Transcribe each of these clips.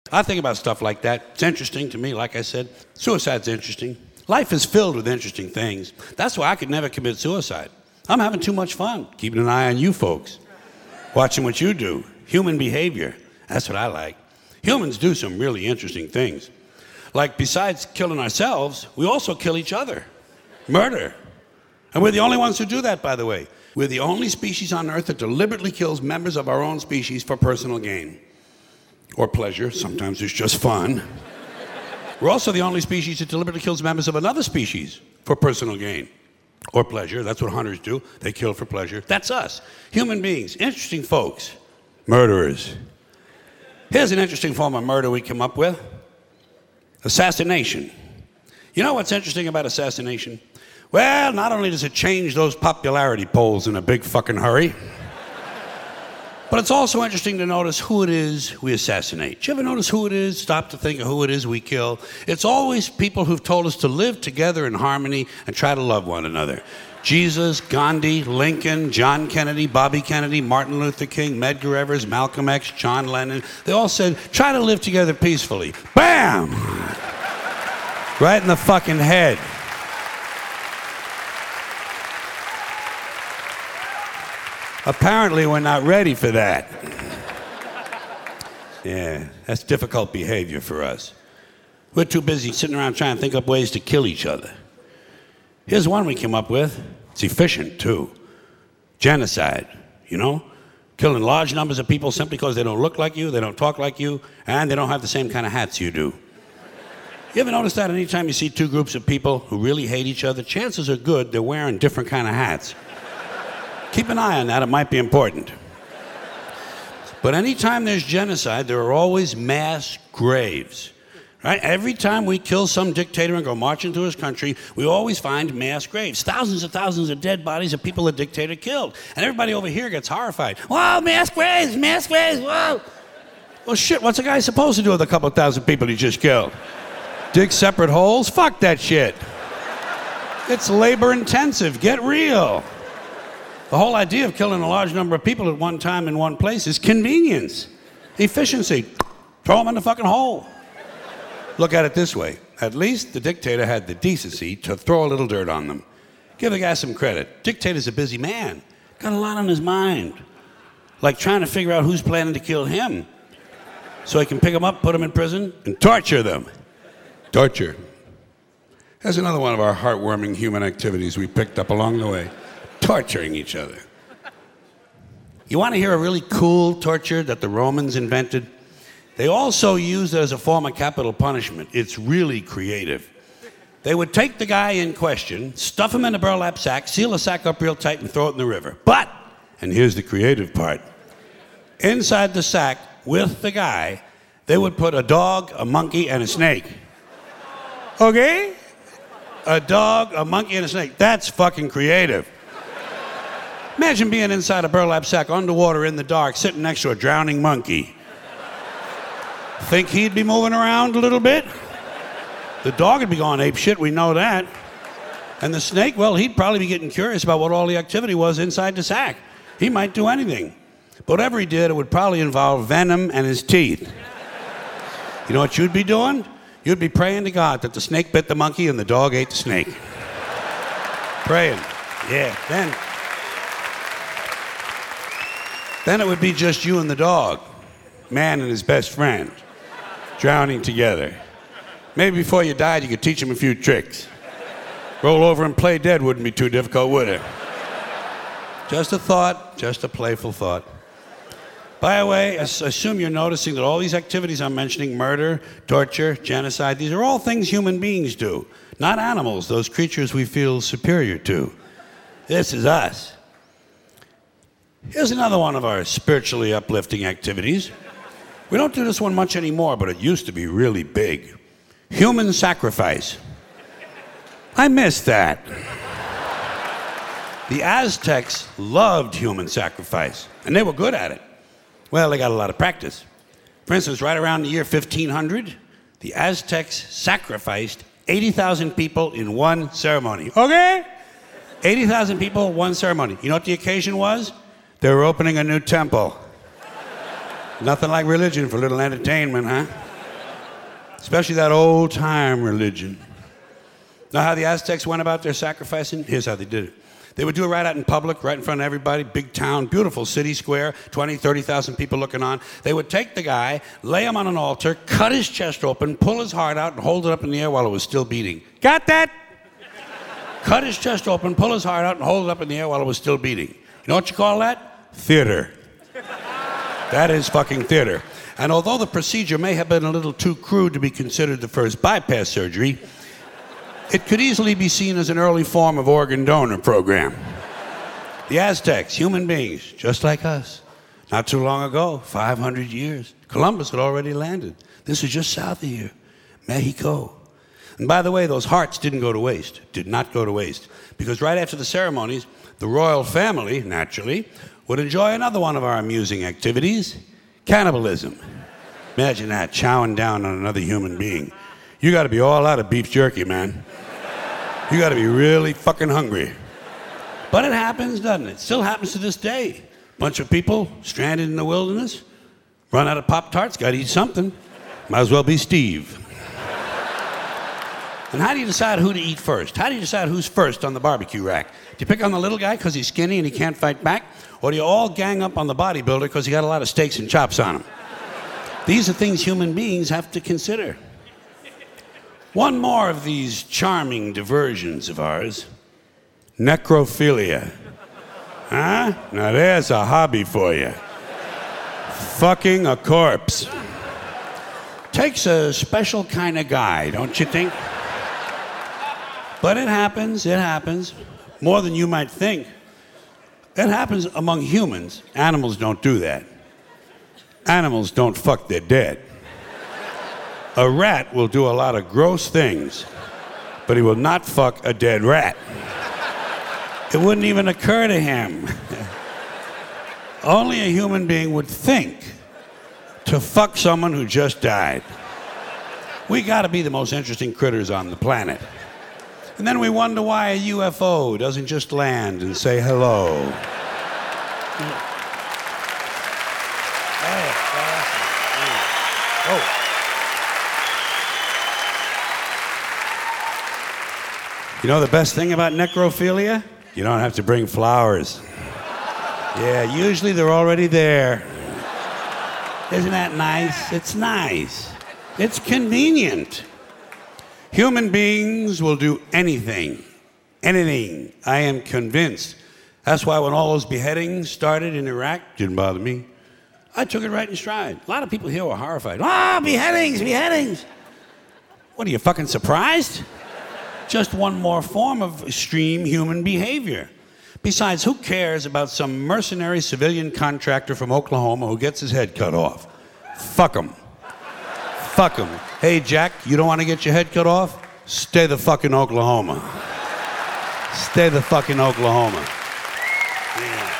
I think about stuff like that. It's interesting to me, like I said. Suicide's interesting. Life is filled with interesting things. That's why I could never commit suicide. I'm having too much fun, keeping an eye on you folks, watching what you do. Human behavior, that's what I like. Humans do some really interesting things. Like, besides killing ourselves, we also kill each other. Murder. And we're the only ones who do that, by the way. We're the only species on Earth that deliberately kills members of our own species for personal gain. Or pleasure. Sometimes it's just fun. We're also the only species that deliberately kills members of another species for personal gain. Or pleasure. That's what hunters do. They kill for pleasure. That's us. Human beings. Interesting folks. Murderers. Here's an interesting form of murder we come up with. Assassination. You know what's interesting about assassination? Well, not only does it change those popularity polls in a big fucking hurry, but it's also interesting to notice who it is we assassinate. Do you ever notice who it is? Stop to think of who it is we kill. It's always people who've told us to live together in harmony and try to love one another. Jesus, Gandhi, Lincoln, John Kennedy, Bobby Kennedy, Martin Luther King, Medgar Evers, Malcolm X, John Lennon. They all said, try to live together peacefully. Bam! Right in the fucking head. Apparently, we're not ready for that. Yeah, that's difficult behavior for us. We're too busy sitting around trying to think up ways to kill each other. Here's one we came up with. It's efficient, too. Genocide, you know? Killing large numbers of people simply because they don't look like you, they don't talk like you, and they don't have the same kind of hats you do. You ever notice that anytime you see two groups of people who really hate each other, chances are good they're wearing different kind of hats. Keep an eye on that, it might be important. But anytime there's genocide, there are always mass graves. Right? Every time we kill some dictator and go marching through his country, we always find mass graves. Thousands and thousands of dead bodies of people the dictator killed. And everybody over here gets horrified. Whoa, mass graves, whoa. Well, shit, what's a guy supposed to do with a couple thousand people he just killed? Dig separate holes? Fuck that shit. It's labor intensive. Get real. The whole idea of killing a large number of people at one time in one place is convenience, efficiency. Throw them in the fucking hole. Look at it this way. At least the dictator had the decency to throw a little dirt on them. Give the guy some credit. Dictator's a busy man. Got a lot on his mind. Like trying to figure out who's planning to kill him. So he can pick them up, put them in prison, and torture them. Torture. Here's another one of our heartwarming human activities we picked up along the way. Torturing each other. You want to hear a really cool torture that the Romans invented? They also used it as a form of capital punishment. It's really creative. They would take the guy in question, stuff him in a burlap sack, seal the sack up real tight, and throw it in the river. But, and here's the creative part, inside the sack with the guy, they would put a dog, a monkey, and a snake. Okay? A dog, a monkey, and a snake. That's fucking creative. Imagine being inside a burlap sack underwater in the dark, sitting next to a drowning monkey. Think he'd be moving around a little bit? The dog would be going ape shit, we know that. And the snake, well, he'd probably be getting curious about what all the activity was inside the sack. He might do anything. But whatever he did, it would probably involve venom and his teeth. You know what you'd be doing? You'd be praying to God that the snake bit the monkey and the dog ate the snake. Praying. Yeah, Then it would be just you and the dog, man and his best friend, drowning together. Maybe before you died, you could teach him a few tricks. Roll over and play dead wouldn't be too difficult, would it? Just a thought, just a playful thought. By the way, I assume you're noticing that all these activities I'm mentioning, murder, torture, genocide, these are all things human beings do, not animals, those creatures we feel superior to. This is us. Here's another one of our spiritually uplifting activities. We don't do this one much anymore, but it used to be really big. Human sacrifice. I miss that. The Aztecs loved human sacrifice, and they were good at it. Well, they got a lot of practice. For instance, right around the year 1500, the Aztecs sacrificed 80,000 people in one ceremony. Okay? 80,000 people, one ceremony. You know what the occasion was? They were opening a new temple. Nothing like religion for a little entertainment, huh? Especially that old-time religion. Know how the Aztecs went about their sacrificing? Here's how they did it. They would do it right out in public, right in front of everybody, big town, beautiful city square, 20, 30,000 people looking on. They would take the guy, lay him on an altar, cut his chest open, pull his heart out, and hold it up in the air while it was still beating. Got that? Cut his chest open, pull his heart out, and hold it up in the air while it was still beating. You know what you call that? Theater. That is fucking theater. And although the procedure may have been a little too crude to be considered the first bypass surgery, it could easily be seen as an early form of organ donor program. The Aztecs, human beings, just like us. Not too long ago, 500 years, Columbus had already landed. This is just south of here, Mexico. And by the way, those hearts didn't go to waste, did not go to waste. Because right after the ceremonies, the royal family, naturally, would enjoy another one of our amusing activities, cannibalism. Imagine that, chowing down on another human being. You gotta be all out of beef jerky, man. You gotta be really fucking hungry. But it happens, doesn't it? Still happens to this day. Bunch of people stranded in the wilderness, run out of Pop-Tarts, gotta eat something. Might as well be Steve. And how do you decide who to eat first? How do you decide who's first on the barbecue rack? Do you pick on the little guy because he's skinny and he can't fight back? Or do you all gang up on the bodybuilder because he got a lot of steaks and chops on him? These are things human beings have to consider. One more of these charming diversions of ours. Necrophilia. Huh? Now there's a hobby for you. Fucking a corpse. Takes a special kind of guy, don't you think? But it happens, more than you might think. It happens among humans. Animals don't do that. Animals don't fuck their dead. A rat will do a lot of gross things, but he will not fuck a dead rat. It wouldn't even occur to him. Only a human being would think to fuck someone who just died. We gotta be the most interesting critters on the planet. And then we wonder why a UFO doesn't just land and say hello. Oh. You know the best thing about necrophilia? You don't have to bring flowers. Yeah, usually they're already there. Isn't that nice? It's nice. It's convenient. Human beings will do anything. Anything. I am convinced. That's why when all those beheadings started in Iraq, didn't bother me. I took it right in stride. A lot of people here were horrified. Ah, beheadings, beheadings. What, are you fucking surprised? Just one more form of extreme human behavior. Besides, who cares about some mercenary civilian contractor from Oklahoma who gets his head cut off? Fuck him. Fuck him. Hey, Jack, you don't want to get your head cut off? Stay the fuck in Oklahoma. Stay the fuck in Oklahoma. Yeah.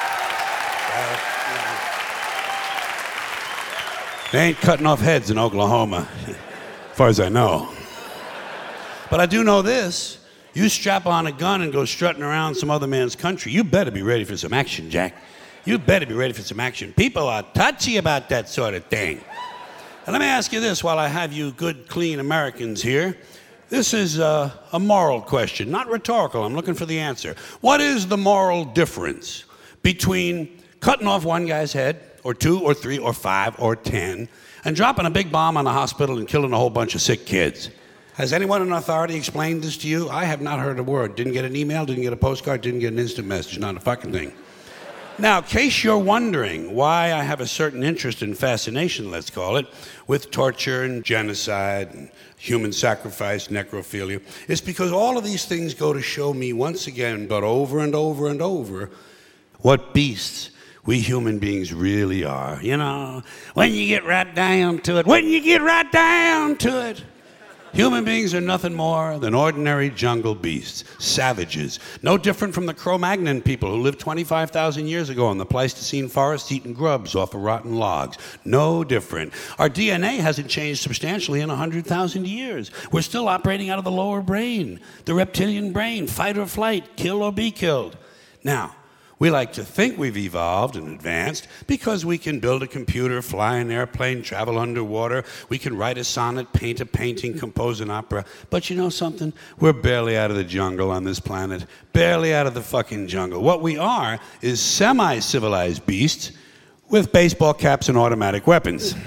They ain't cutting off heads in Oklahoma, as far as I know. But I do know this. You strap on a gun and go strutting around some other man's country, you better be ready for some action, Jack. You better be ready for some action. People are touchy about that sort of thing. And let me ask you this while I have you good, clean Americans here. This is a moral question, not rhetorical. I'm looking for the answer. What is the moral difference between cutting off one guy's head, or 2, or 3, or 5, or 10, and dropping a big bomb on a hospital and killing a whole bunch of sick kids? Has anyone in authority explained this to you? I have not heard a word. Didn't get an email, didn't get a postcard, didn't get an instant message. Not a fucking thing. Now, in case you're wondering why I have a certain interest and fascination, let's call it, with torture and genocide and human sacrifice, necrophilia, it's because all of these things go to show me once again, but over and over and over, what beasts we human beings really are. You know, when you get right down to it, human beings are nothing more than ordinary jungle beasts, savages, no different from the Cro-Magnon people who lived 25,000 years ago in the Pleistocene forest eating grubs off of rotten logs. No different. Our DNA hasn't changed substantially in 100,000 years. We're still operating out of the lower brain, the reptilian brain, fight or flight, kill or be killed. Now, We like to think we've evolved and advanced because we can build a computer, fly an airplane, travel underwater. We can write a sonnet, paint a painting, compose an opera. But you know something? We're barely out of the jungle on this planet. Barely out of the fucking jungle. What we are is semi-civilized beasts with baseball caps and automatic weapons.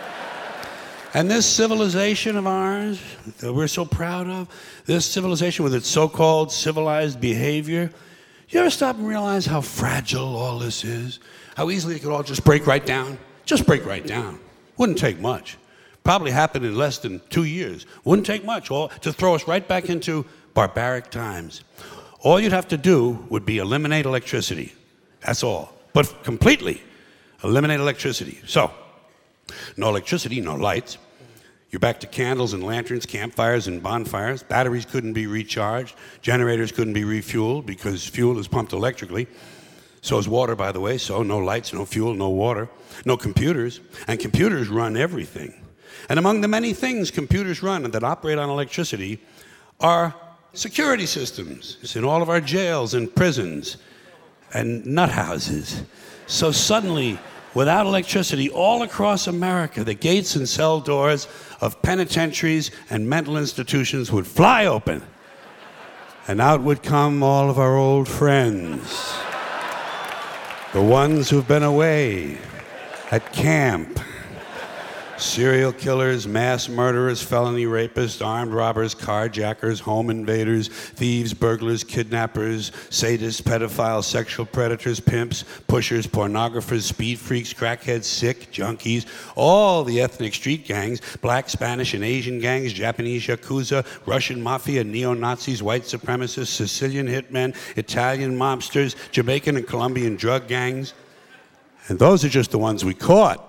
And this civilization of ours that we're so proud of, this civilization with its so-called civilized behavior, you ever stop and realize how fragile all this is? How easily it could all just break right down? Just break right down. Wouldn't take much. Probably happen in less than 2 years. Wouldn't take much to throw us right back into barbaric times. All you'd have to do would be eliminate electricity. That's all. But completely eliminate electricity. So, no electricity, no lights. You're back to candles and lanterns, campfires and bonfires. Batteries couldn't be recharged. Generators couldn't be refueled because fuel is pumped electrically. So is water, by the way. So no lights, no fuel, no water, no computers. And computers run everything. And among the many things computers run that operate on electricity are security systems. It's in all of our jails and prisons and nut houses. So suddenly, without electricity, all across America, the gates and cell doors of penitentiaries and mental institutions would fly open. And out would come all of our old friends. The ones who've been away at camp. Serial killers, mass murderers, felony rapists, armed robbers, carjackers, home invaders, thieves, burglars, kidnappers, sadists, pedophiles, sexual predators, pimps, pushers, pornographers, speed freaks, crackheads, sick, junkies, all the ethnic street gangs, black, Spanish, and Asian gangs, Japanese yakuza, Russian mafia, neo-Nazis, white supremacists, Sicilian hitmen, Italian mobsters, Jamaican and Colombian drug gangs. And those are just the ones we caught.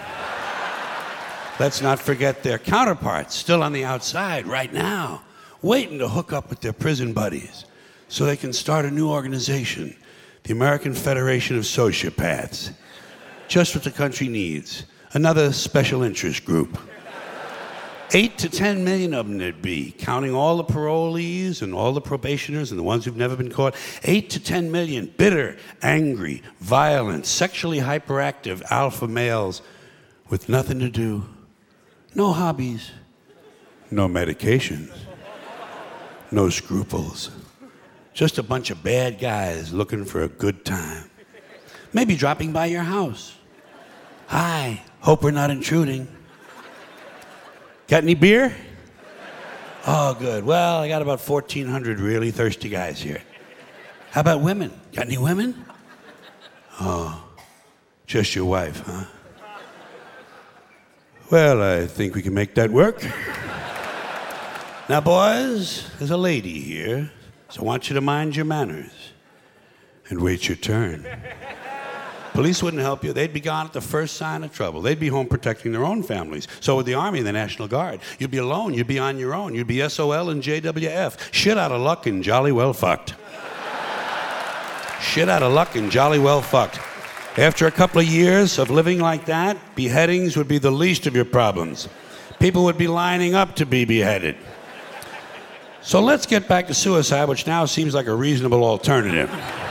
Let's not forget their counterparts, still on the outside right now, waiting to hook up with their prison buddies so they can start a new organization, the American Federation of Sociopaths. Just what the country needs, another special interest group. 8 to 10 million of them there'd be, counting all the parolees and all the probationers and the ones who've never been caught. 8 to 10 million bitter, angry, violent, sexually hyperactive alpha males with nothing to do. No hobbies, no medications, no scruples. Just a bunch of bad guys looking for a good time. Maybe dropping by your house. Hi, hope we're not intruding. Got any beer? Oh, good. Well, I got about 1,400 really thirsty guys here. How about women? Got any women? Oh, just your wife, huh? Well, I think we can make that work. Now, boys, there's a lady here, so I want you to mind your manners and wait your turn. Police wouldn't help you. They'd be gone at the first sign of trouble. They'd be home protecting their own families. So would the Army and the National Guard. You'd be alone. You'd be on your own. You'd be SOL and JWF. Shit out of luck and jolly well fucked. Shit out of luck and jolly well fucked. After a couple of years of living like that, beheadings would be the least of your problems. People would be lining up to be beheaded. So let's get back to suicide, which now seems like a reasonable alternative.